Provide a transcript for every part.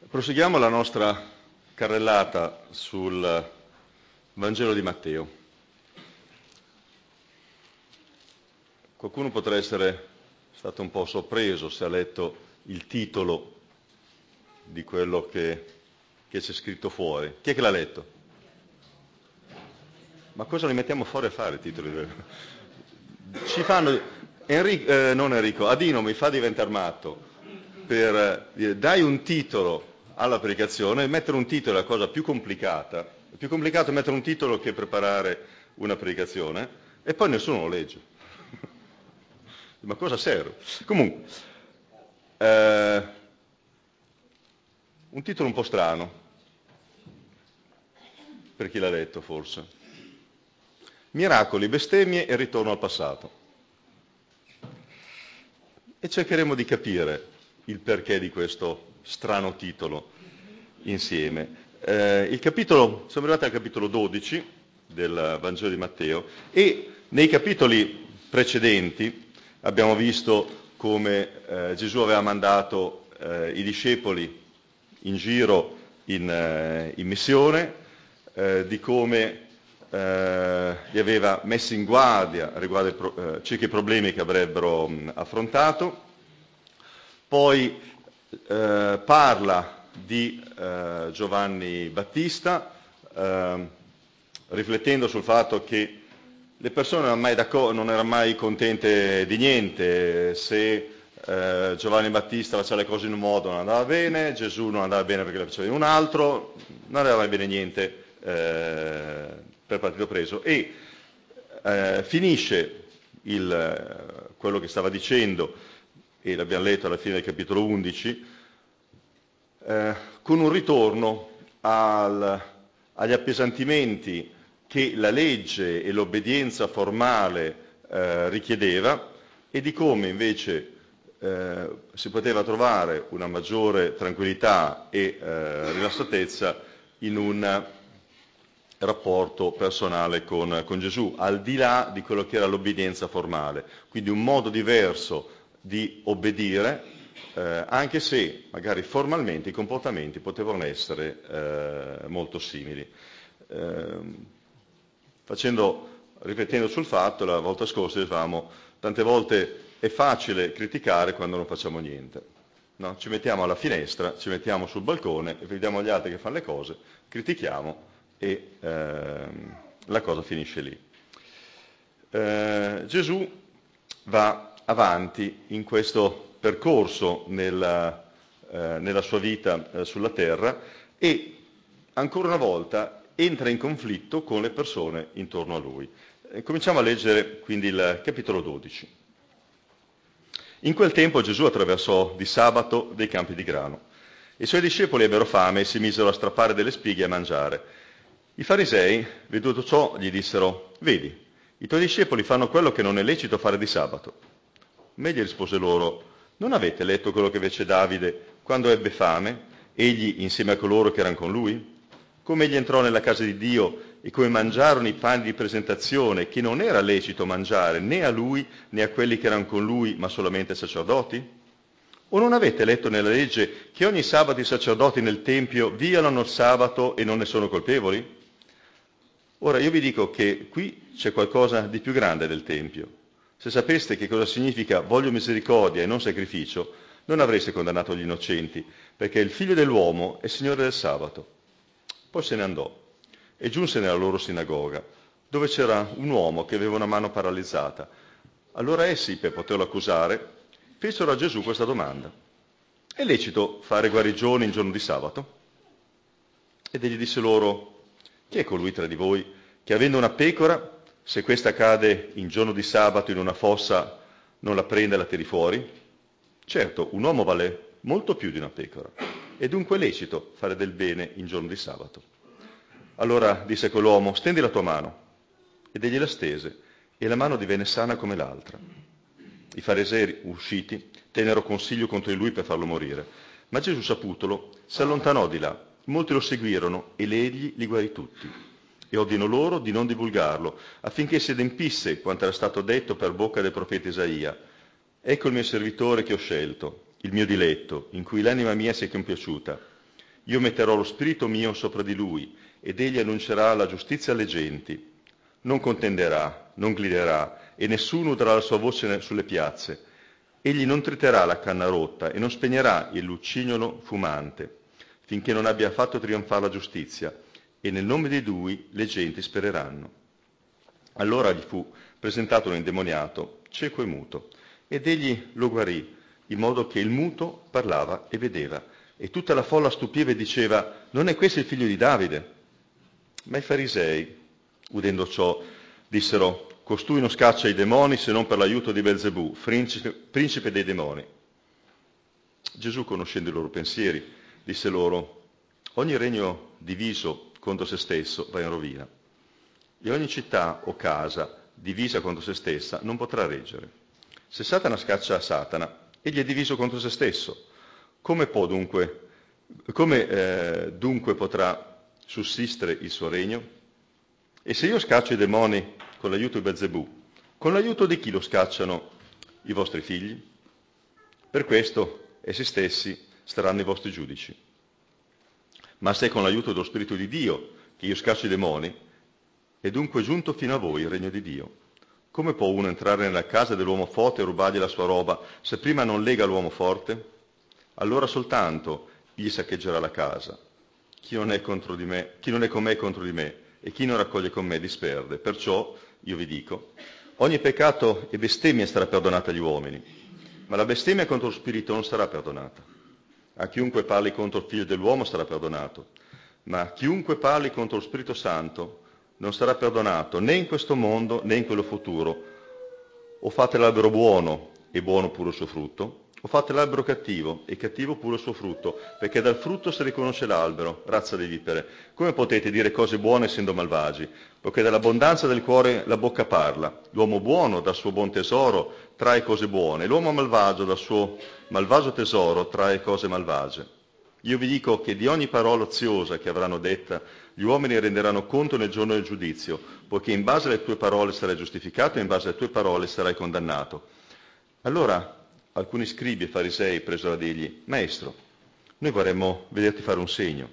Proseguiamo la nostra carrellata sul Vangelo di Matteo. Qualcuno potrà essere stato un po' sorpreso se ha letto il titolo di quello che c'è scritto fuori. Chi è che l'ha letto? Ma cosa li mettiamo fuori a fare i titoli? Ci fanno... non Enrico, Adino mi fa diventare matto per dire dai un titolo alla predicazione. Mettere un titolo è la cosa più complicata. È più complicato mettere un titolo che preparare una predicazione e poi nessuno lo legge. Ma cosa serve? Comunque, un titolo un po' strano, per chi l'ha letto forse. Miracoli, bestemmie e ritorno al passato. E cercheremo di capire il perché di questo strano titolo insieme. Siamo arrivati al capitolo 12 del Vangelo di Matteo e nei capitoli precedenti abbiamo visto come Gesù aveva mandato i discepoli in giro in missione, di come li aveva messi in guardia riguardo circa i problemi che avrebbero affrontato. Poi parla di Giovanni Battista, riflettendo sul fatto che le persone non erano mai contente di niente. Se Giovanni Battista faceva le cose in un modo non andava bene, Gesù non andava bene perché le faceva in un altro, non andava mai bene niente per partito preso. E finisce quello che stava dicendo, e l'abbiamo letto alla fine del capitolo 11, con un ritorno agli appesantimenti che la legge e l'obbedienza formale richiedeva e di come invece si poteva trovare una maggiore tranquillità e rilassatezza in un rapporto personale con Gesù, al di là di quello che era l'obbedienza formale. Quindi un modo diverso di obbedire, anche se magari formalmente i comportamenti potevano essere molto simili. Riflettendo sul fatto, la volta scorsa dicevamo, tante volte è facile criticare quando non facciamo niente. No? Ci mettiamo alla finestra, ci mettiamo sul balcone e vediamo gli altri che fanno le cose, critichiamo e la cosa finisce lì. Gesù va avanti in questo percorso nella sua vita sulla terra e ancora una volta entra in conflitto con le persone intorno a lui. Cominciamo a leggere quindi il capitolo 12. In quel tempo Gesù attraversò di sabato dei campi di grano. I suoi discepoli ebbero fame e si misero a strappare delle spighe e a mangiare. I farisei, veduto ciò, gli dissero: «Vedi, i tuoi discepoli fanno quello che non è lecito fare di sabato». Ma egli rispose loro: «Non avete letto quello che fece Davide quando ebbe fame, egli insieme a coloro che erano con lui? Come egli entrò nella casa di Dio e come mangiarono i pani di presentazione che non era lecito mangiare né a lui né a quelli che erano con lui, ma solamente ai sacerdoti? O non avete letto nella legge che ogni sabato i sacerdoti nel Tempio violano il sabato e non ne sono colpevoli? Ora io vi dico che qui c'è qualcosa di più grande del Tempio. Se sapeste che cosa significa voglio misericordia e non sacrificio, non avreste condannato gli innocenti, perché il Figlio dell'uomo è Signore del sabato». Poi se ne andò e giunse nella loro sinagoga, dove c'era un uomo che aveva una mano paralizzata. Allora essi, per poterlo accusare, fecero a Gesù questa domanda: «È lecito fare guarigioni in giorno di sabato?» Ed egli disse loro: «Chi è colui tra di voi che, avendo una pecora, se questa cade in giorno di sabato in una fossa, non la prende e la tiri fuori? Certo, un uomo vale molto più di una pecora, e dunque è lecito fare del bene in giorno di sabato». Allora disse quell'uomo: «Stendi la tua mano». Ed egli la stese, e la mano divenne sana come l'altra. I farisei, usciti, tennero consiglio contro di lui per farlo morire. Ma Gesù, saputolo, si allontanò di là. Molti lo seguirono e egli li guarì tutti. E ordinò loro di non divulgarlo, affinché si adempisse quanto era stato detto per bocca del profeta Isaia: «Ecco il mio servitore che ho scelto, il mio diletto, in cui l'anima mia si è compiaciuta». Io metterò lo spirito mio sopra di lui, ed egli annuncerà la giustizia alle genti. Non contenderà, non griderà, e nessuno udrà la sua voce sulle piazze. Egli non triterà la canna rotta e non spegnerà il lucignolo fumante, finché non abbia fatto trionfare la giustizia, e nel nome di lui le genti spereranno. Allora gli fu presentato un indemoniato, cieco e muto, ed egli lo guarì, in modo che il muto parlava e vedeva. E tutta la folla stupiva e diceva: non è questo il figlio di Davide? Ma i farisei, udendo ciò, dissero: costui non scaccia i demoni se non per l'aiuto di Belzebù, principe dei demoni. Gesù, conoscendo i loro pensieri, disse loro: ogni regno diviso contro se stesso va in rovina, e ogni città o casa divisa contro se stessa non potrà reggere. Se Satana scaccia Satana, egli è diviso contro se stesso. Come dunque potrà sussistere il suo regno? E se io scaccio i demoni con l'aiuto di Belzebù, con l'aiuto di chi lo scacciano i vostri figli? Per questo essi stessi saranno i vostri giudici. Ma se è con l'aiuto dello Spirito di Dio che io scaccio i demoni, è dunque giunto fino a voi il regno di Dio. Come può uno entrare nella casa dell'uomo forte e rubargli la sua roba se prima non lega l'uomo forte? Allora soltanto gli saccheggerà la casa. Chi non è con me è contro di me, e chi non raccoglie con me disperde. Perciò io vi dico: ogni peccato e bestemmia sarà perdonata agli uomini, ma la bestemmia contro lo Spirito non sarà perdonata. A chiunque parli contro il Figlio dell'uomo sarà perdonato, ma a chiunque parli contro lo Spirito Santo non sarà perdonato né in questo mondo né in quello futuro. O fate l'albero buono e buono pure il suo frutto, o fate l'albero cattivo e cattivo pure il suo frutto, perché dal frutto si riconosce l'albero, razza di vipere. Come potete dire cose buone essendo malvagi? Perché dall'abbondanza del cuore la bocca parla. L'uomo buono dal suo buon tesoro trae cose buone, l'uomo malvagio dal suo malvagio tesoro trae cose malvagie. Io vi dico che di ogni parola oziosa che avranno detta, gli uomini renderanno conto nel giorno del giudizio, poiché in base alle tue parole sarai giustificato e in base alle tue parole sarai condannato. Allora alcuni scribi e farisei presero a dirgli: Maestro, noi vorremmo vederti fare un segno.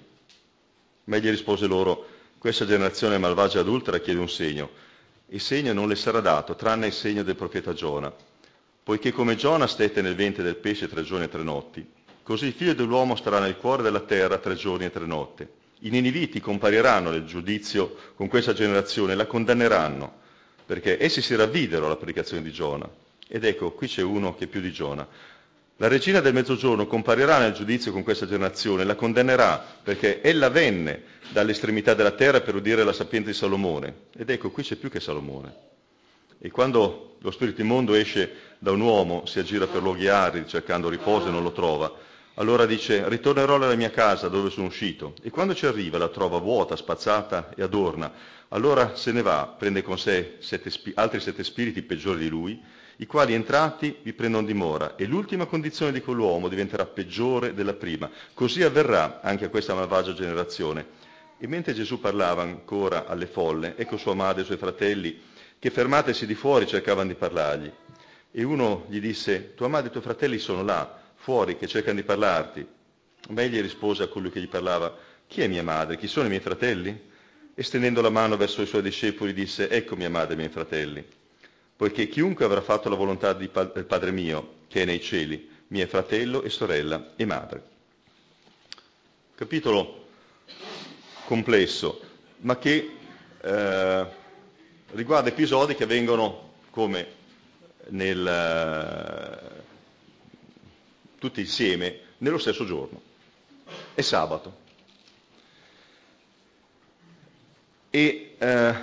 Ma egli rispose loro: questa generazione malvagia e adultera chiede un segno. Il segno non le sarà dato, tranne il segno del profeta Giona. Poiché come Giona stette nel ventre del pesce 3 giorni e 3 notti, così il figlio dell'uomo starà nel cuore della terra 3 giorni e 3 notti. I niniviti compariranno nel giudizio con questa generazione e la condanneranno, perché essi si ravvidero alla predicazione di Giona. Ed ecco, qui c'è uno che è più di Giona. La regina del mezzogiorno comparirà nel giudizio con questa generazione e la condannerà, perché ella venne dall'estremità della terra per udire la sapienza di Salomone. Ed ecco, qui c'è più che Salomone. E quando lo spirito immondo esce da un uomo, si aggira per luoghi aridi cercando riposo e non lo trova, allora dice: ritornerò nella mia casa dove sono uscito. E quando ci arriva la trova vuota, spazzata e adorna. Allora se ne va, prende con sé altri 7 spiriti peggiori di lui, i quali entrati vi prendono dimora, e l'ultima condizione di quell'uomo diventerà peggiore della prima. Così avverrà anche a questa malvagia generazione. E mentre Gesù parlava ancora alle folle, ecco sua madre e i suoi fratelli, che fermatesi di fuori cercavano di parlargli. E uno gli disse: tua madre e i tuoi fratelli sono là, fuori, che cercano di parlarti. Ma egli rispose a colui che gli parlava: chi è mia madre? Chi sono i miei fratelli? E stendendo la mano verso i suoi discepoli disse: ecco mia madre e i miei fratelli. Poiché chiunque avrà fatto la volontà del Padre mio, che è nei cieli, mi è fratello e sorella e madre. Capitolo complesso, ma che riguarda episodi che avvengono come tutti insieme nello stesso giorno. È sabato. E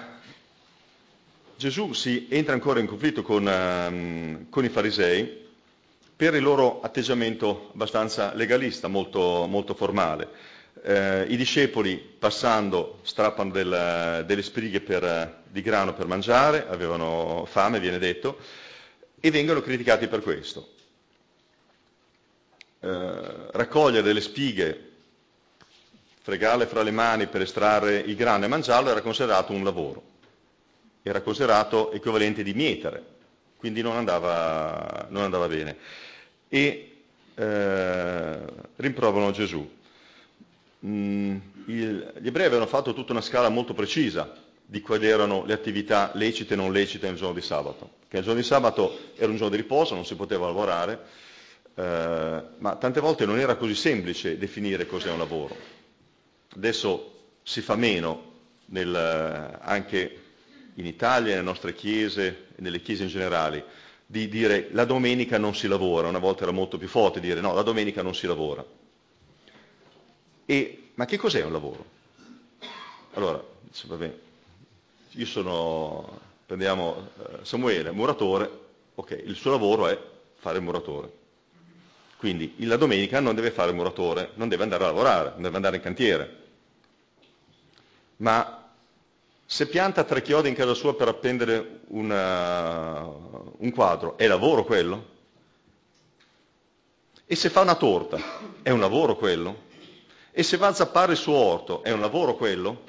Gesù si entra ancora in conflitto con i farisei per il loro atteggiamento abbastanza legalista, molto, molto formale. I discepoli, passando, strappano delle sprighe di grano per mangiare, avevano fame, viene detto, e vengono criticati per questo. Raccogliere delle spighe, fregarle fra le mani per estrarre il grano e mangiarlo era considerato un lavoro, era considerato equivalente di mietere, quindi non andava bene. E rimproverano Gesù. gli ebrei avevano fatto tutta una scala molto precisa di quali erano le attività lecite e non lecite nel giorno di sabato. Che il giorno di sabato era un giorno di riposo, non si poteva lavorare, ma tante volte non era così semplice definire cos'è un lavoro. Adesso si fa meno, anche in Italia, nelle nostre chiese e nelle chiese in generale, di dire la domenica non si lavora. Una volta era molto più forte dire no, la domenica non si lavora. Ma che cos'è un lavoro? Allora, vabbè, prendiamo Samuele, muratore, ok, il suo lavoro è fare il muratore. Quindi la domenica non deve fare il muratore, non deve andare a lavorare, non deve andare in cantiere. Ma se pianta 3 chiodi in casa sua per appendere un quadro, è lavoro quello? E se fa una torta, è un lavoro quello? E se va a zappare il suo orto, è un lavoro quello?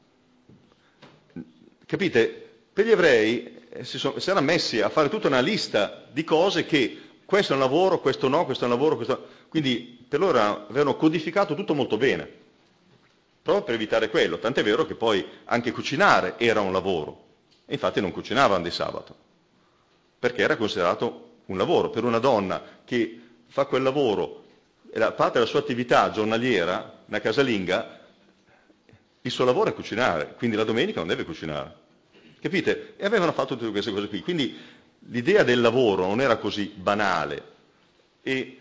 Capite? Per gli ebrei si erano messi a fare tutta una lista di cose che questo è un lavoro, questo no, questo è un lavoro, questo... Quindi per loro avevano codificato tutto molto bene, proprio per evitare quello. Tant'è vero che poi anche cucinare era un lavoro. E infatti non cucinavano di sabato, perché era considerato un lavoro. Per una donna che fa quel lavoro, parte della sua attività giornaliera, una casalinga, il suo lavoro è cucinare, quindi la domenica non deve cucinare. Capite? E avevano fatto tutte queste cose qui. Quindi l'idea del lavoro non era così banale e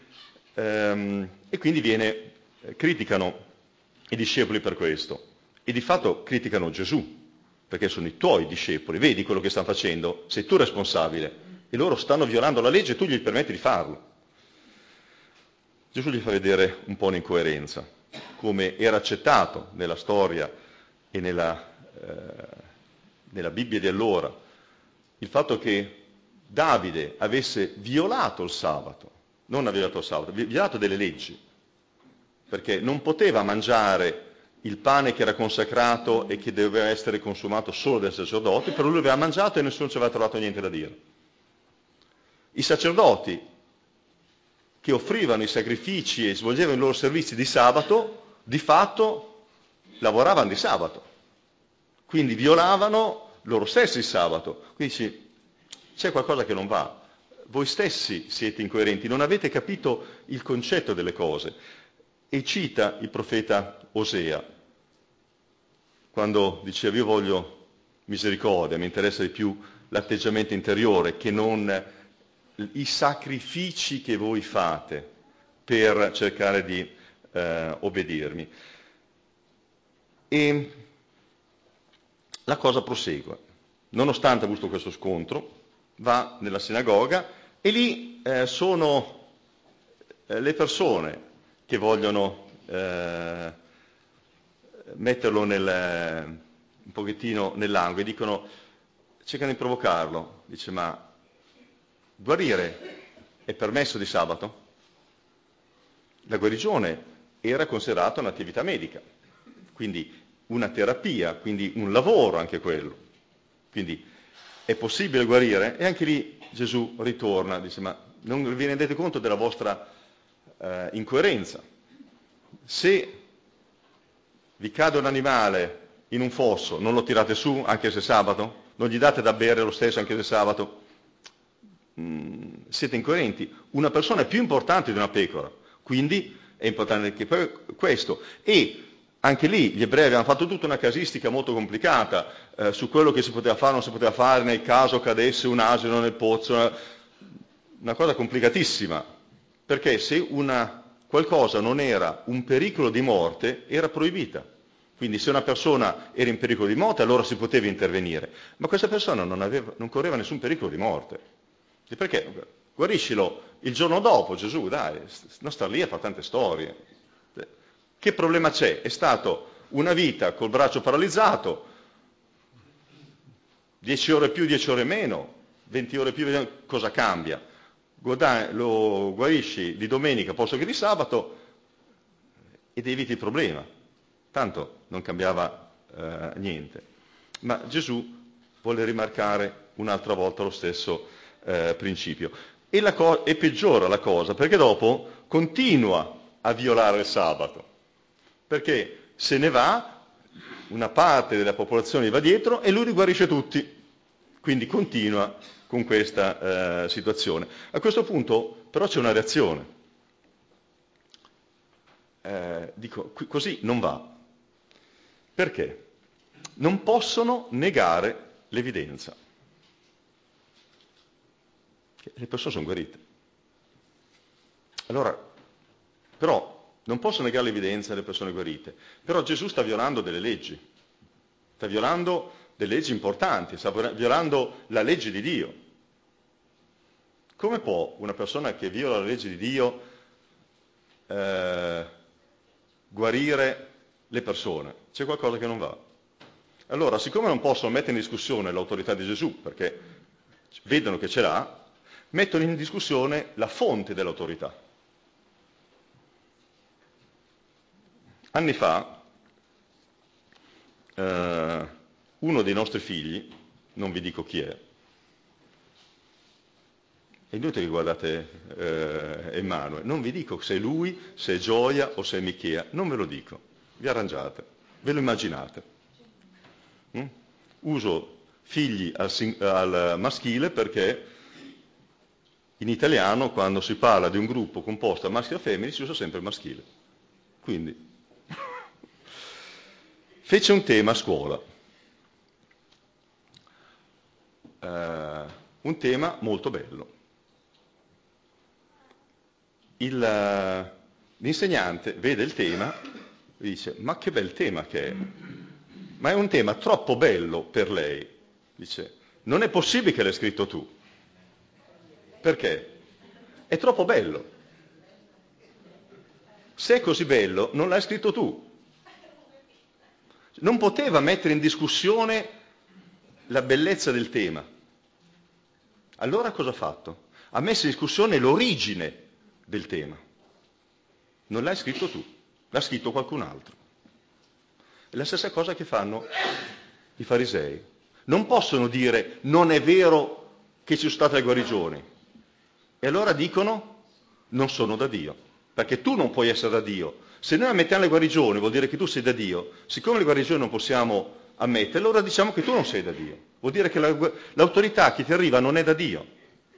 quindi criticano i discepoli per questo. E di fatto criticano Gesù, perché sono i tuoi discepoli. Vedi quello che stanno facendo? Sei tu responsabile. E loro stanno violando la legge e tu gli permetti di farlo. Gesù gli fa vedere un po' un'incoerenza, come era accettato nella storia e nella Bibbia di allora, il fatto che Davide avesse violato il sabato, non ha violato il sabato, violato delle leggi, perché non poteva mangiare il pane che era consacrato e che doveva essere consumato solo dai sacerdoti, però lui aveva mangiato e nessuno ci aveva trovato niente da dire. I sacerdoti che offrivano i sacrifici e svolgevano i loro servizi di sabato, di fatto lavoravano di sabato, quindi violavano loro stessi il sabato. Quindi c'è qualcosa che non va, voi stessi siete incoerenti, non avete capito il concetto delle cose. E cita il profeta Osea, quando diceva io voglio misericordia, mi interessa di più l'atteggiamento interiore che non i sacrifici che voi fate per cercare di obbedirmi. E la cosa prosegue. Nonostante avuto questo scontro, va nella sinagoga e lì sono le persone che vogliono metterlo un pochettino nell'angolo e dicono, cercano di provocarlo, dice ma guarire è permesso di sabato? La guarigione era considerata un'attività medica, quindi una terapia, quindi un lavoro anche quello. Quindi è possibile guarire? E anche lì Gesù ritorna, dice ma non vi rendete conto della vostra incoerenza? Se vi cade un animale in un fosso, non lo tirate su anche se è sabato? Non gli date da bere lo stesso anche se è sabato? Siete incoerenti. Una persona è più importante di una pecora, quindi è importante anche questo. E anche lì gli ebrei avevano fatto tutta una casistica molto complicata su quello che si poteva fare o non si poteva fare nel caso cadesse un asino nel pozzo, una cosa complicatissima, perché se qualcosa non era un pericolo di morte, era proibita. Quindi se una persona era in pericolo di morte, allora si poteva intervenire. Ma questa persona non correva nessun pericolo di morte. E perché? Guariscilo il giorno dopo, Gesù, dai, non star lì a fare tante storie. Che problema c'è? È stato una vita col braccio paralizzato, 10 ore più, 10 ore meno, 20 ore più, cosa cambia? Lo guarisci di domenica posto che di sabato ed eviti il problema. Tanto non cambiava niente. Ma Gesù vuole rimarcare un'altra volta lo stesso principio. E peggiora la cosa, perché dopo continua a violare il sabato. perché se ne va, una parte della popolazione va dietro e lui li guarisce tutti. Quindi continua con questa situazione. A questo punto però c'è una reazione. Così non va. Perché? Non possono negare l'evidenza. Le persone sono guarite. Allora, però, non possono negare l'evidenza delle persone guarite. Però Gesù sta violando delle leggi. Sta violando delle leggi importanti, sta violando la legge di Dio. Come può una persona che viola la legge di Dio guarire le persone? C'è qualcosa che non va. Allora, siccome non possono mettere in discussione l'autorità di Gesù, perché vedono che ce l'ha, mettono in discussione la fonte dell'autorità. Anni fa, uno dei nostri figli, non vi dico chi è inutile che guardate Emanuele, non vi dico se è lui, se è Gioia o se è Michea, non ve lo dico, vi arrangiate, ve lo immaginate. Uso figli al maschile perché in italiano quando si parla di un gruppo composto da maschi e femmine si usa sempre il maschile. Quindi fece un tema a scuola, un tema molto bello. L'insegnante vede il tema e dice: ma che bel tema che è, ma è un tema troppo bello per lei. Dice: non è possibile che l'hai scritto tu. Perché? È troppo bello. Se è così bello, non l'hai scritto tu. Non poteva mettere in discussione la bellezza del tema. Allora cosa ha fatto? Ha messo in discussione l'origine del tema. Non l'hai scritto tu, l'ha scritto qualcun altro. È la stessa cosa che fanno i farisei. Non possono dire non è vero che ci sono state le guarigioni. E allora dicono non sono da Dio, perché tu non puoi essere da Dio. Se noi ammettiamo le guarigioni vuol dire che tu sei da Dio. Siccome le guarigioni non possiamo ammettere, allora diciamo che tu non sei da Dio. Vuol dire che l'autorità che ti arriva non è da Dio.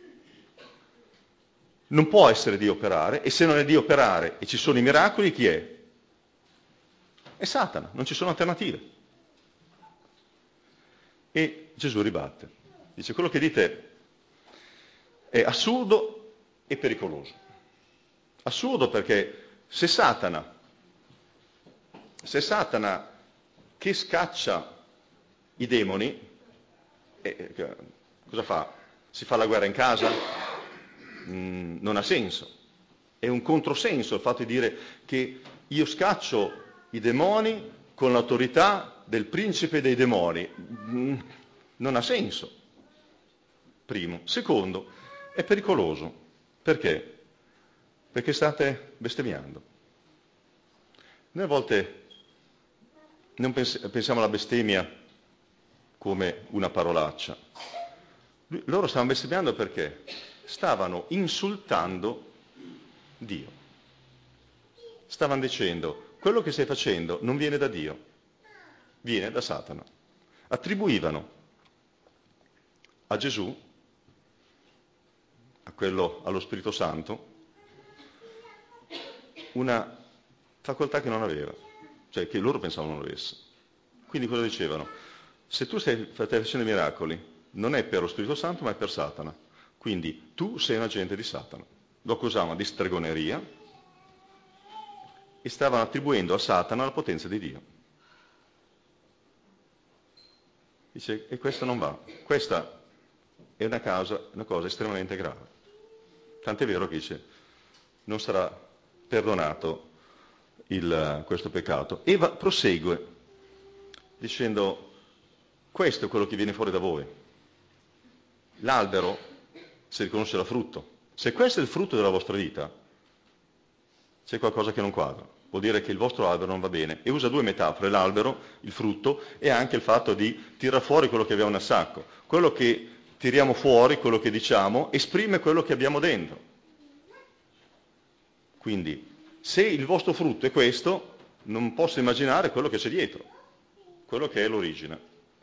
Non può essere Dio operare, e se non è Dio operare e ci sono i miracoli, chi è? È Satana, non ci sono alternative. E Gesù ribatte. Dice: quello che dite è assurdo e pericoloso. Assurdo perché se Satana che scaccia i demoni, cosa fa? Si fa la guerra in casa? Non ha senso. È un controsenso il fatto di dire che io scaccio i demoni con l'autorità del principe dei demoni. Non ha senso. Primo. Secondo, è pericoloso. Perché? Perché state bestemmiando. Noi a volte non pensiamo alla bestemmia come una parolaccia. Loro stavano bestemmiando perché stavano insultando Dio. Stavano dicendo: quello che stai facendo non viene da Dio, viene da Satana. Attribuivano a Gesù, allo Spirito Santo, una facoltà che non aveva, cioè che loro pensavano non avesse. Quindi cosa dicevano? Se tu stai facendo i miracoli, non è per lo Spirito Santo, ma è per Satana. Quindi tu sei un agente di Satana. Lo accusavano di stregoneria e stavano attribuendo a Satana la potenza di Dio. Dice: e questo non va. Questa è una cosa estremamente grave. Tant'è vero che dice: non sarà perdonato questo peccato. E prosegue dicendo: questo è quello che viene fuori da voi. L'albero si riconosce dal frutto. Se questo è il frutto della vostra vita, c'è qualcosa che non quadra. Vuol dire che il vostro albero non va bene. E usa due metafore: l'albero, il frutto, e anche il fatto di tirare fuori quello che abbiamo nel sacco. Quello che tiriamo fuori, quello che diciamo, esprime quello che abbiamo dentro. Quindi, se il vostro frutto è questo, non posso immaginare quello che c'è dietro, quello che è l'origine.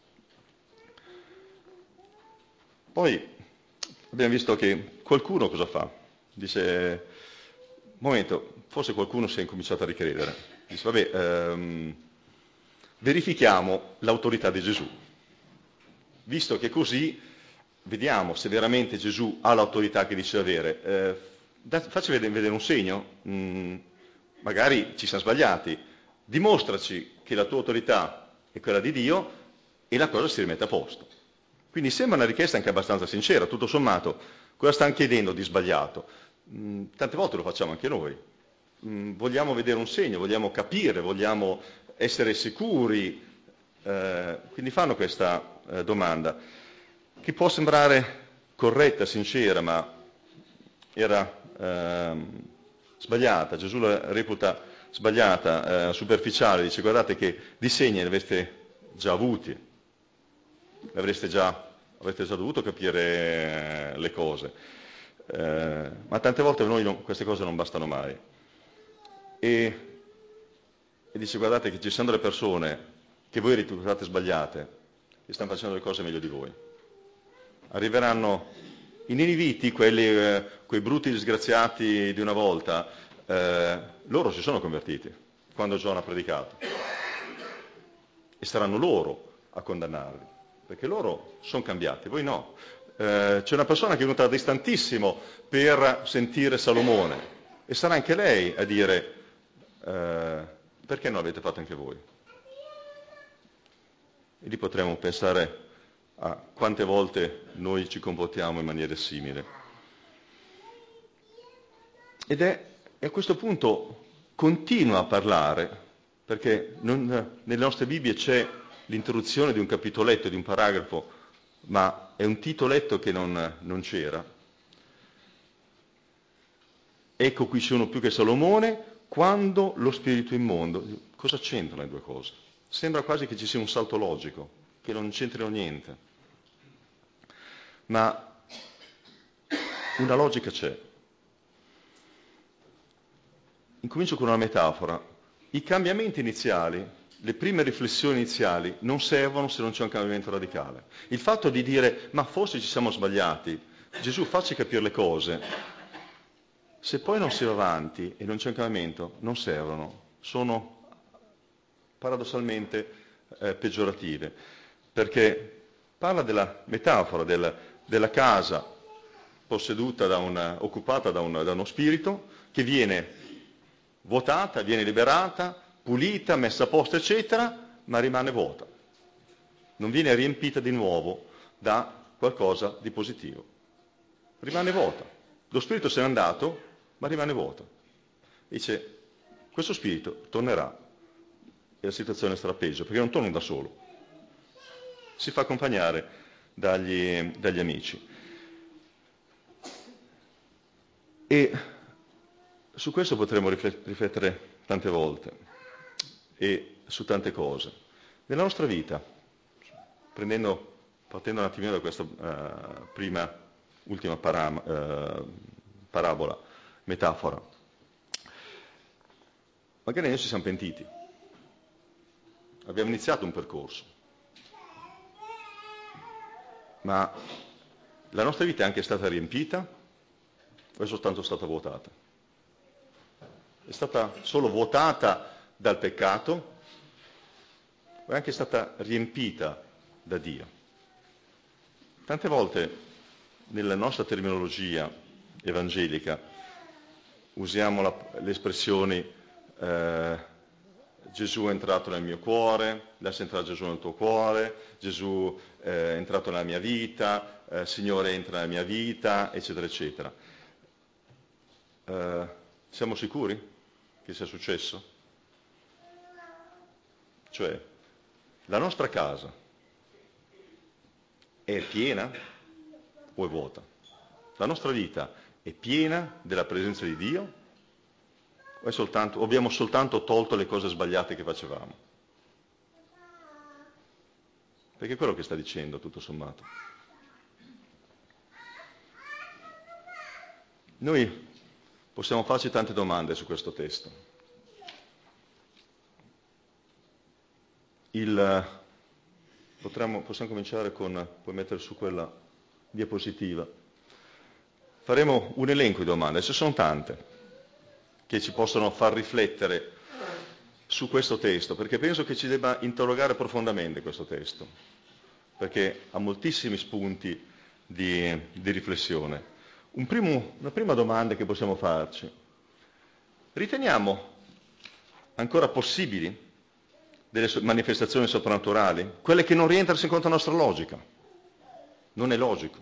Poi abbiamo visto che qualcuno cosa fa? Dice, un momento, forse qualcuno si è incominciato a ricredere. Dice, vabbè, verifichiamo l'autorità di Gesù, visto che così vediamo se veramente Gesù ha l'autorità che dice di avere. Facci vedere un segno, magari ci siamo sbagliati, dimostraci che la tua autorità è quella di Dio e la cosa si rimette a posto. Quindi sembra una richiesta anche abbastanza sincera, tutto sommato, cosa stanno chiedendo di sbagliato? Tante volte lo facciamo anche noi. Vogliamo vedere un segno, vogliamo capire, vogliamo essere sicuri, quindi fanno questa domanda, che può sembrare corretta, sincera, ma era sbagliata. Gesù la reputa sbagliata, superficiale, dice guardate che di segni ne aveste già avuti, avreste già dovuto capire le cose, ma tante volte a noi queste cose non bastano mai. E dice guardate che ci sono delle persone che voi reputate sbagliate, che stanno facendo le cose meglio di voi. Arriveranno i niniviti, quei brutti disgraziati di una volta, loro si sono convertiti quando Giona ha predicato e saranno loro a condannarli, perché loro sono cambiati, voi no. C'è una persona che è venuta distantissimo per sentire Salomone e sarà anche lei a dire perché non l'avete fatto anche voi? E lì potremmo pensare a quante volte noi ci comportiamo in maniera simile. Ed è a questo punto continua a parlare, perché nelle nostre Bibbie c'è l'introduzione di un capitoletto, di un paragrafo, ma è un titoletto che non c'era. Ecco qui c'è uno più che Salomone, quando lo spirito immondo. Cosa c'entrano le due cose? Sembra quasi che ci sia un salto logico, che non c'entrino niente. Ma una logica c'è. Incomincio con una metafora. I cambiamenti iniziali, le prime riflessioni iniziali, non servono se non c'è un cambiamento radicale. Il fatto di dire, ma forse ci siamo sbagliati, Gesù facci capire le cose, se poi non si va avanti e non c'è un cambiamento, non servono, sono paradossalmente peggiorative, perché parla della metafora della casa occupata da uno spirito che viene vuotata, viene liberata, pulita, messa a posto, eccetera, ma rimane vuota. Non viene riempita di nuovo da qualcosa di positivo. Rimane vuota. Lo spirito se n'è andato, ma rimane vuota. Dice, questo spirito tornerà e la situazione sarà peggio, perché non torna da solo. Si fa accompagnare dagli amici. E su questo potremo riflettere tante volte e su tante cose. Nella nostra vita, partendo un attimino da questa ultima parabola, metafora, magari noi ci siamo pentiti, abbiamo iniziato un percorso, ma la nostra vita è anche stata riempita o è soltanto stata vuotata? È stata solo vuotata dal peccato o è anche stata riempita da Dio? Tante volte nella nostra terminologia evangelica usiamo le espressioni Gesù è entrato nel mio cuore, lascia entrare Gesù nel tuo cuore, Gesù è entrato nella mia vita, Signore entra nella mia vita, eccetera, eccetera. Siamo sicuri che sia successo? Cioè, la nostra casa è piena o è vuota? La nostra vita è piena della presenza di Dio o abbiamo soltanto tolto le cose sbagliate che facevamo? Perché è quello che sta dicendo, tutto sommato. Noi possiamo farci tante domande su questo testo. Possiamo cominciare puoi mettere su quella diapositiva. Faremo un elenco di domande, ce sono tante, che ci possono far riflettere su questo testo, perché penso che ci debba interrogare profondamente questo testo, perché ha moltissimi spunti di riflessione. Una prima domanda che possiamo farci: riteniamo ancora possibili delle manifestazioni soprannaturali, quelle che non rientrano secondo la nostra logica? Non è logico,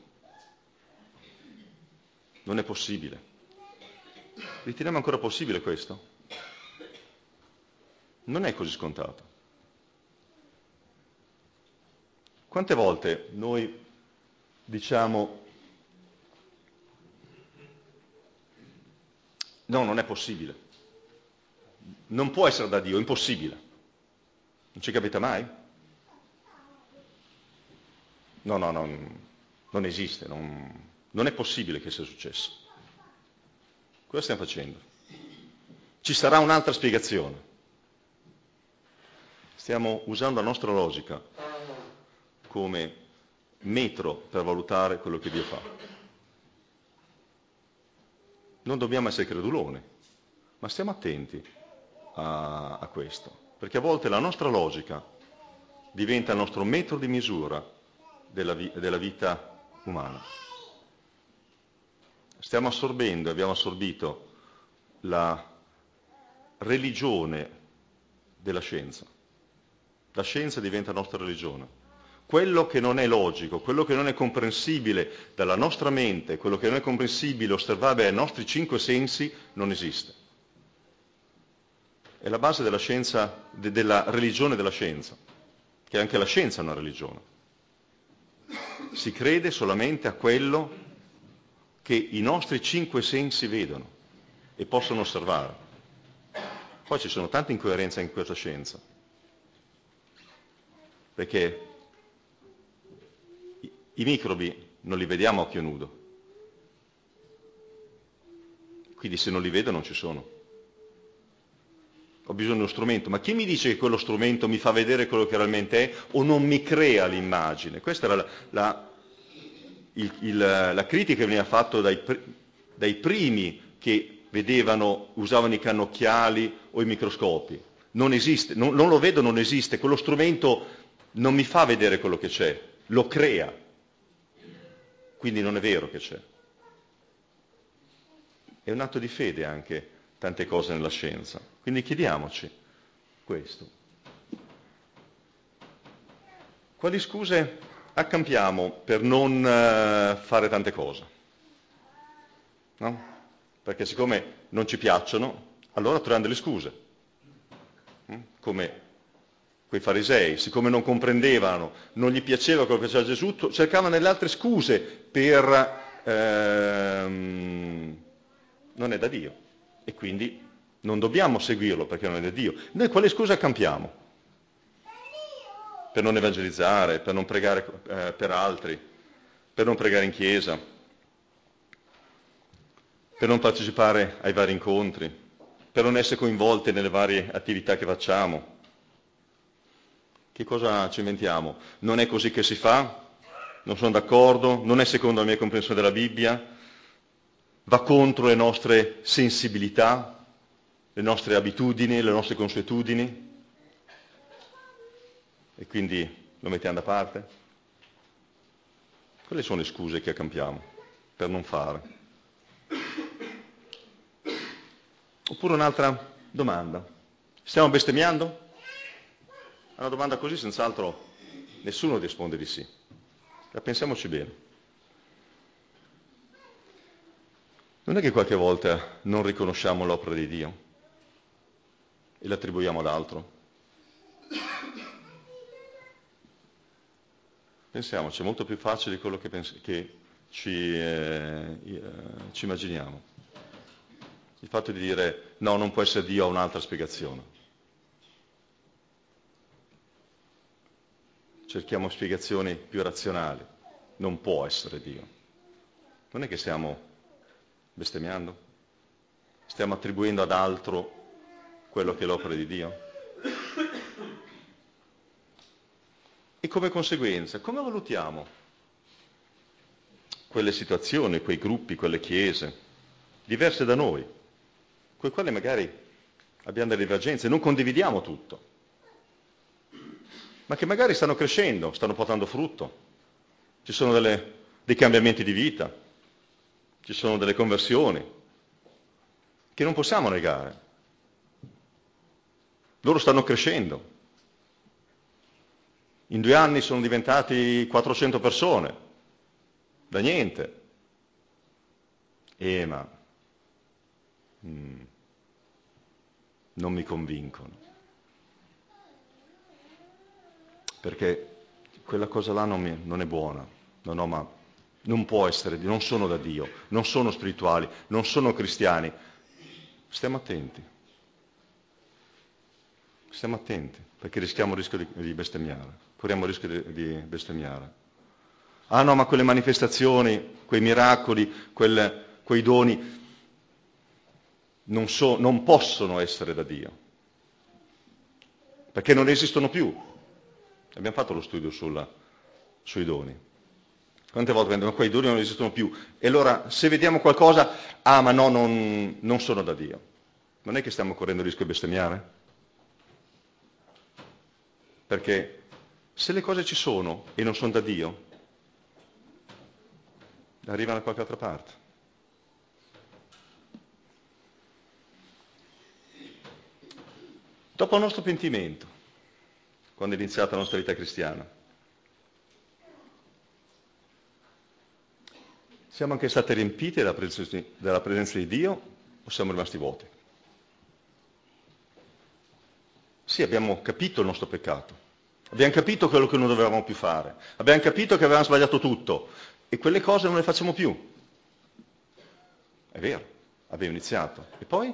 non è possibile. Riteniamo ancora possibile questo? Non è così scontato. Quante volte noi diciamo no, non è possibile, non può essere da Dio, è impossibile. Non ci capita mai? No, non esiste, non è possibile che sia successo. Cosa stiamo facendo? Ci sarà un'altra spiegazione. Stiamo usando la nostra logica come metro per valutare quello che Dio fa. Non dobbiamo essere creduloni, ma stiamo attenti a questo, perché a volte la nostra logica diventa il nostro metro di misura della vita umana. Stiamo assorbendo, abbiamo assorbito la religione della scienza. La scienza diventa nostra religione. Quello che non è logico, quello che non è comprensibile dalla nostra mente, quello che non è comprensibile, osservabile ai nostri 5 sensi, non esiste. È la base della scienza, della religione della scienza, che anche la scienza è una religione. Si crede solamente a quello che i nostri 5 sensi vedono e possono osservare. Poi ci sono tante incoerenze in questa scienza, perché i microbi non li vediamo a occhio nudo, quindi se non li vedo non ci sono. Ho bisogno di uno strumento, ma chi mi dice che quello strumento mi fa vedere quello che realmente è o non mi crea l'immagine? Questa era la critica che veniva fatta dai primi che usavano i cannocchiali o i microscopi. Non esiste, non lo vedo, non esiste, quello strumento non mi fa vedere quello che c'è, lo crea, quindi non è vero che c'è. È un atto di fede anche tante cose nella scienza, quindi chiediamoci questo. Quali scuse accampiamo per non fare tante cose? No? Perché siccome non ci piacciono, allora troviamo delle scuse. Come quei farisei, siccome non comprendevano, non gli piaceva quello che faceva Gesù, cercavano delle altre scuse per non è da Dio e quindi non dobbiamo seguirlo perché non è da Dio. Noi quale scuse accampiamo? Per non evangelizzare, per non pregare per altri, per non pregare in chiesa, per non partecipare ai vari incontri, per non essere coinvolti nelle varie attività che facciamo. Che cosa ci inventiamo? Non è così che si fa? Non sono d'accordo? Non è secondo la mia comprensione della Bibbia? Va contro le nostre sensibilità, le nostre abitudini, le nostre consuetudini? E quindi lo mettiamo da parte? Quali sono le scuse che accampiamo per non fare? Oppure un'altra domanda. Stiamo bestemmiando? A una domanda così senz'altro nessuno risponde di sì. Ma pensiamoci bene. Non è che qualche volta non riconosciamo l'opera di Dio e l'attribuiamo ad altro? Pensiamoci, è molto più facile di quello che ci immaginiamo. Il fatto di dire no, non può essere Dio, ha un'altra spiegazione. Cerchiamo spiegazioni più razionali. Non può essere Dio. Non è che stiamo bestemmiando? Stiamo attribuendo ad altro quello che è l'opera di Dio? come conseguenza, come valutiamo quelle situazioni, quei gruppi, quelle chiese, diverse da noi, con i quali magari abbiamo delle divergenze, non condividiamo tutto, ma che magari stanno crescendo, stanno portando frutto, ci sono dei cambiamenti di vita, ci sono delle conversioni che non possiamo negare. Loro stanno crescendo. In 2 anni sono diventati 400 persone, da niente. Ma non mi convincono, perché quella cosa là non è buona. No, ma non può essere, non sono da Dio, non sono spirituali, non sono cristiani. Stiamo attenti, perché rischiamo il rischio di bestemmiare, corriamo il rischio di bestemmiare. Ah no, ma quelle manifestazioni, quei miracoli, quei doni non possono essere da Dio, perché non esistono più. Abbiamo fatto lo studio sui doni. Quante volte vendono quei doni non esistono più. E allora se vediamo qualcosa, ma no, non sono da Dio. Non è che stiamo correndo il rischio di bestemmiare? Perché se le cose ci sono e non sono da Dio, arrivano da qualche altra parte. Dopo il nostro pentimento, quando è iniziata la nostra vita cristiana, siamo anche stati riempiti della presenza di Dio o siamo rimasti vuoti? Sì, abbiamo capito il nostro peccato, abbiamo capito quello che non dovevamo più fare, abbiamo capito che avevamo sbagliato tutto e quelle cose non le facciamo più. È vero, abbiamo iniziato. E poi?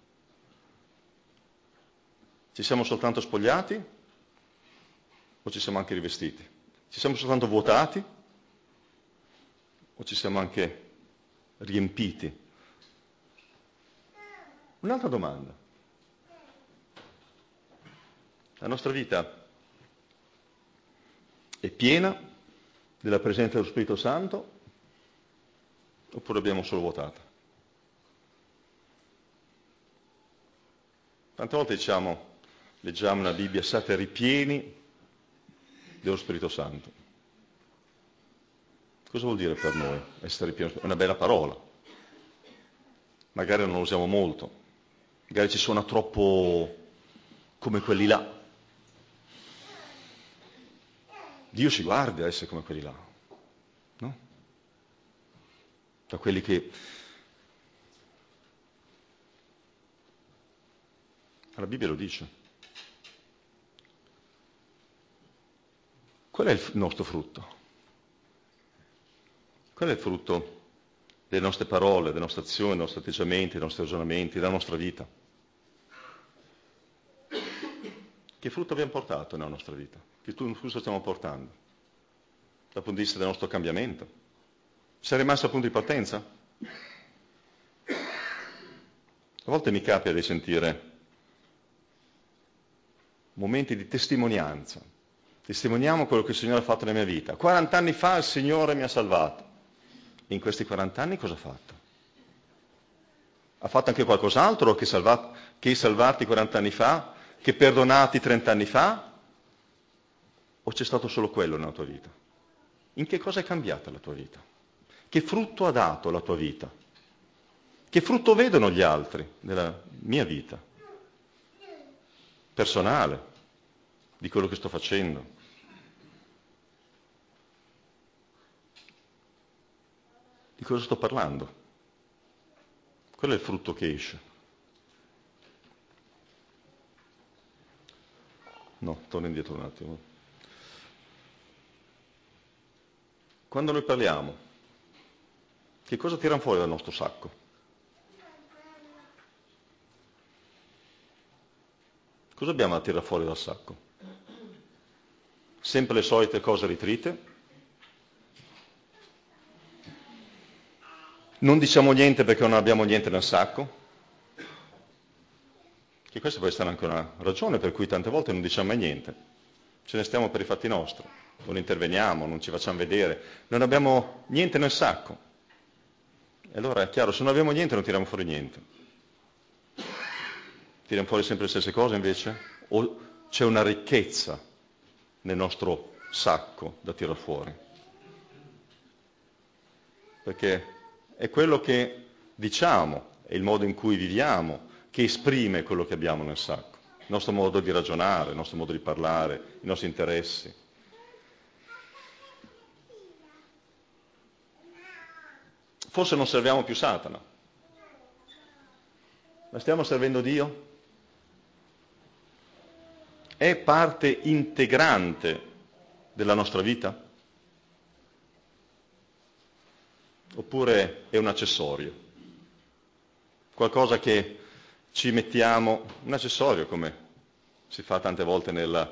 Ci siamo soltanto spogliati o ci siamo anche rivestiti? Ci siamo soltanto vuotati o ci siamo anche riempiti? Un'altra domanda. La nostra vita è piena della presenza dello Spirito Santo oppure l'abbiamo solo vuotata? Tante volte leggiamo nella Bibbia, siate ripieni dello Spirito Santo. Cosa vuol dire per noi essere ripieni? È una bella parola. Magari non lo usiamo molto, magari ci suona troppo come quelli là. Dio ci guarda a essere come quelli là, no? Da quelli che... La Bibbia lo dice. Qual è il nostro frutto? Qual è il frutto delle nostre parole, delle nostre azioni, dei nostri atteggiamenti, dei nostri ragionamenti, della nostra vita? Che frutto abbiamo portato nella nostra vita? Che frutto stiamo portando? Dal punto di vista del nostro cambiamento? Sei rimasto al punto di partenza? A volte mi capita di sentire momenti di testimonianza. Testimoniamo quello che il Signore ha fatto nella mia vita. 40 anni fa il Signore mi ha salvato. E in questi 40 anni cosa ha fatto? Ha fatto anche qualcos'altro che salvarti 40 anni fa? Che perdonarti 30 anni fa? O c'è stato solo quello nella tua vita? In che cosa è cambiata la tua vita? Che frutto ha dato la tua vita? Che frutto vedono gli altri nella mia vita? Personale, di quello che sto facendo. Di cosa sto parlando? Quello è il frutto che esce. No, torno indietro un attimo. Quando noi parliamo, che cosa tirano fuori dal nostro sacco? Cosa abbiamo da tirare fuori dal sacco? Sempre le solite cose ritrite? Non diciamo niente perché non abbiamo niente nel sacco? Che questa può essere anche una ragione per cui tante volte non diciamo mai niente. ce ne stiamo per i fatti nostri, non interveniamo, non ci facciamo vedere, non abbiamo niente nel sacco. E allora è chiaro, se non abbiamo niente non tiriamo fuori niente. Tiriamo fuori sempre le stesse cose invece? O c'è una ricchezza nel nostro sacco da tirare fuori? Perché è quello che diciamo, è il modo in cui viviamo, che esprime quello che abbiamo nel sacco, il nostro modo di ragionare, il nostro modo di parlare, i nostri interessi. Forse non serviamo più Satana, ma stiamo servendo Dio? È parte integrante della nostra vita? Oppure è un accessorio? Qualcosa che ci mettiamo, un accessorio come si fa tante volte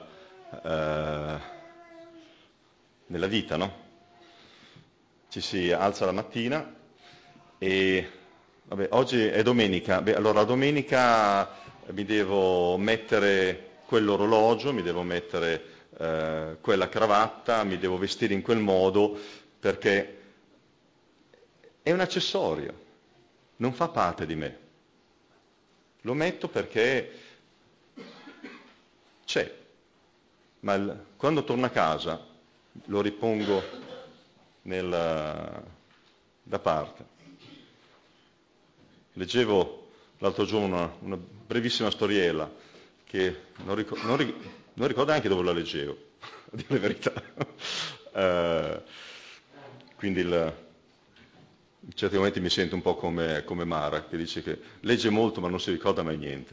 nella vita, no? Ci si alza la mattina e, vabbè, oggi è domenica, allora domenica mi devo mettere quell'orologio, mi devo mettere quella cravatta, mi devo vestire in quel modo perché è un accessorio, non fa parte di me. Lo metto perché c'è, ma quando torno a casa lo ripongo da parte. Leggevo l'altro giorno una brevissima storiella che non ricordo neanche dove la leggevo, a dire la verità. Quindi in certi momenti mi sento un po' come Mara, che dice che legge molto ma non si ricorda mai niente.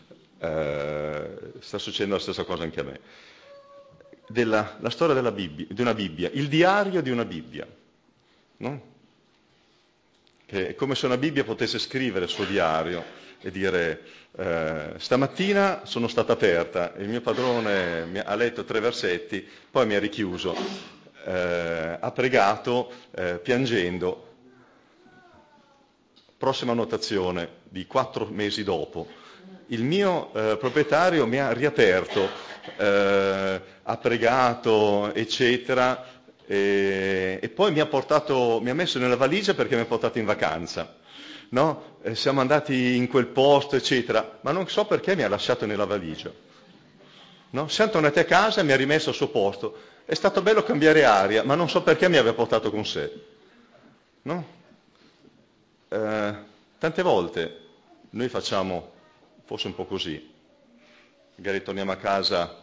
Sta succedendo la stessa cosa anche a me. La storia della Bibbia, di una Bibbia, il diario di una Bibbia, no? Che è come se una Bibbia potesse scrivere il suo diario e dire stamattina sono stata aperta, il mio padrone ha letto 3 versetti, poi mi ha richiuso, ha pregato piangendo. Prossima annotazione di 4 mesi dopo. Il mio proprietario mi ha riaperto, ha pregato, eccetera, e poi mi ha messo nella valigia perché mi ha portato in vacanza. No? Siamo andati in quel posto, eccetera, ma non so perché mi ha lasciato nella valigia. No? Siamo tornati a casa e mi ha rimesso al suo posto. È stato bello cambiare aria, ma non so perché mi aveva portato con sé. No? Tante volte noi facciamo forse un po' così, magari torniamo a casa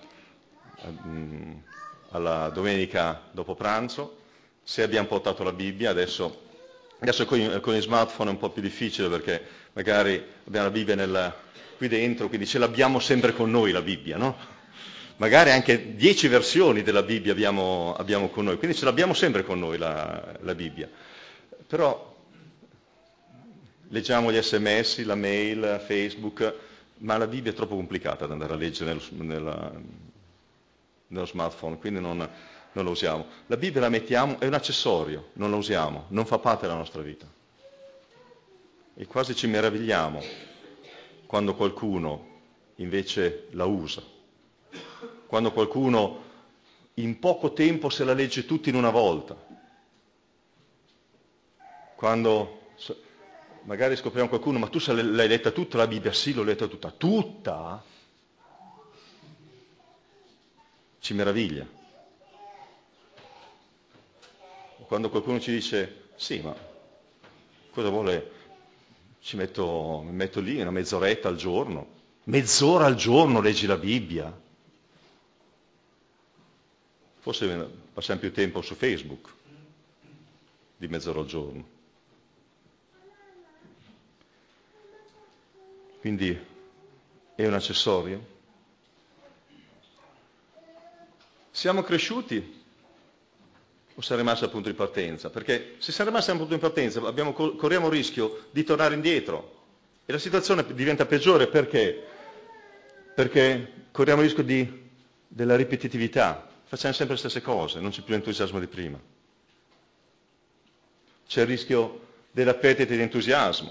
alla domenica dopo pranzo, se abbiamo portato la Bibbia, adesso con gli smartphone è un po' più difficile perché magari abbiamo la Bibbia qui dentro, quindi ce l'abbiamo sempre con noi la Bibbia, no? Magari anche 10 versioni della Bibbia abbiamo con noi, quindi ce l'abbiamo sempre con noi la Bibbia. Però leggiamo gli SMS, la mail, Facebook, ma la Bibbia è troppo complicata da andare a leggere nello smartphone, quindi non la usiamo. La Bibbia la mettiamo, è un accessorio, non la usiamo, non fa parte della nostra vita. E quasi ci meravigliamo quando qualcuno invece la usa, quando qualcuno in poco tempo se la legge tutti in una volta, quando magari scopriamo qualcuno, ma tu l'hai letta tutta la Bibbia? Sì, l'ho letta tutta. Tutta? Ci meraviglia. Quando qualcuno ci dice, sì, ma cosa vuole? Mi metto lì una mezz'oretta al giorno. Mezz'ora al giorno leggi la Bibbia? Forse passiamo più tempo su Facebook di mezz'ora al giorno. Quindi è un accessorio? Siamo cresciuti o siamo rimasti al punto di partenza? Perché se siamo rimasti al punto di partenza corriamo il rischio di tornare indietro e la situazione diventa peggiore perché? Perché corriamo il rischio della ripetitività, facciamo sempre le stesse cose, non c'è più l'entusiasmo di prima. C'è il rischio della perdita di entusiasmo,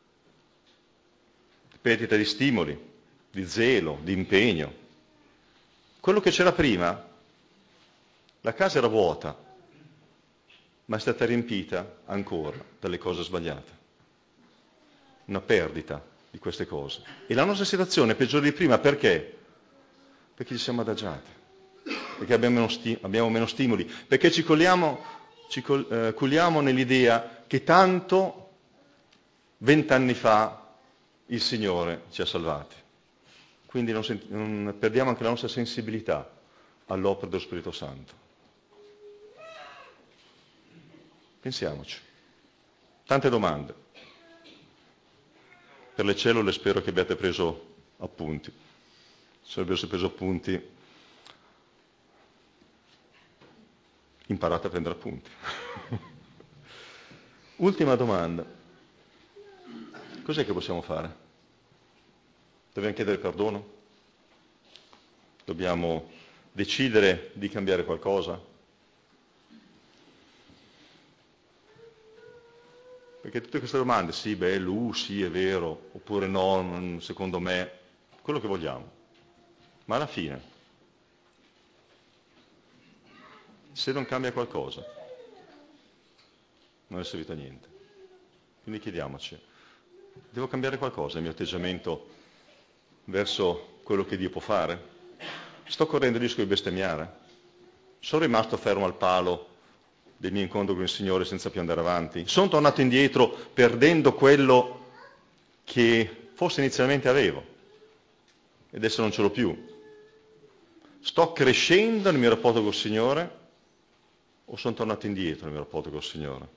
perdita di stimoli, di zelo, di impegno. Quello che c'era prima, la casa era vuota, ma è stata riempita ancora dalle cose sbagliate. Una perdita di queste cose. E la nostra situazione è peggiore di prima, perché? Perché ci siamo adagiati, perché abbiamo meno stimoli, perché ci culiamo nell'idea che tanto 20 anni fa il Signore ci ha salvati. Quindi non perdiamo anche la nostra sensibilità all'opera dello Spirito Santo. Pensiamoci. Tante domande. Per le cellule spero che abbiate preso appunti. Se avesse preso appunti, imparate a prendere appunti. Ultima domanda. Cos'è che possiamo fare? Dobbiamo chiedere perdono? Dobbiamo decidere di cambiare qualcosa? Perché tutte queste domande, sì, sì, è vero, oppure no, secondo me, quello che vogliamo. Ma alla fine, se non cambia qualcosa, non è servito a niente. Quindi chiediamoci, devo cambiare qualcosa nel mio atteggiamento verso quello che Dio può fare? Sto correndo il rischio di bestemmiare? Sono rimasto fermo al palo del mio incontro con il Signore senza più andare avanti? Sono tornato indietro perdendo quello che forse inizialmente avevo e adesso non ce l'ho più? Sto crescendo nel mio rapporto col Signore o sono tornato indietro nel mio rapporto col Signore?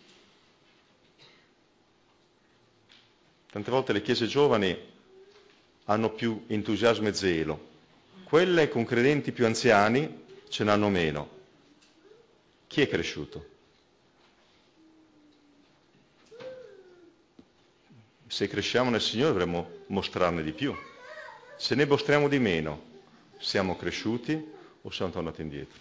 Tante volte le chiese giovani hanno più entusiasmo e zelo, quelle con credenti più anziani ce n'hanno meno. Chi è cresciuto? Se cresciamo nel Signore dovremmo mostrarne di più. Se ne mostriamo di meno, siamo cresciuti o siamo tornati indietro?